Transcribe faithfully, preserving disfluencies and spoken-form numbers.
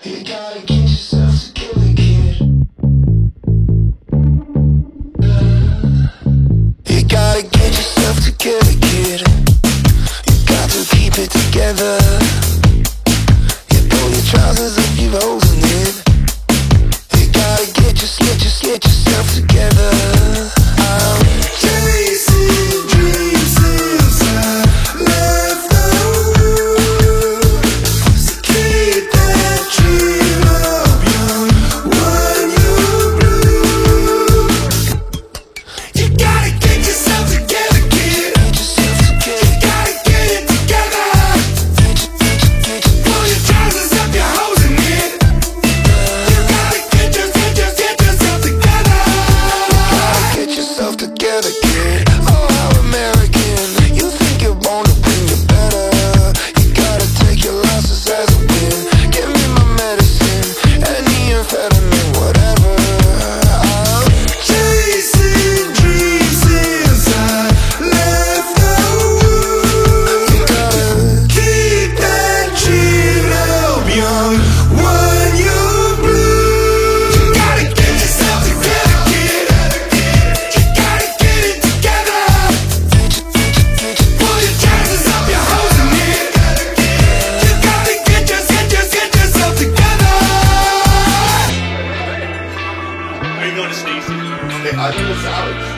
You gotta get yourself together, kid. You gotta get yourself together, kid. You got to keep it together. You pull your trousers up, you've holes in it. You gotta get just, get just, get yourself together. I'm chasing dreams since I left the room. So keep that dream up, young when you bloom. You gotta get yourself together, kid. Get yourself together. You gotta get it together. Get you, get you, get you. Pull your trousers up, your hoes in it. You gotta get just, get just, get yourself together. You gotta get yourself together, kid. Oh, how American. You think you're born to win, you're better. You gotta take your losses as a win. Give me my medicine, any amphetamine, whatever. I'm chasing dreams since I left the room. You gotta keep that dream up, young when you bloom. You gotta get yourself together, kid. You gotta get it together. Pull your trousers up, your hoes in it. You gotta get just, get just, get yourself together. Are you going to Stacy? I do the salad.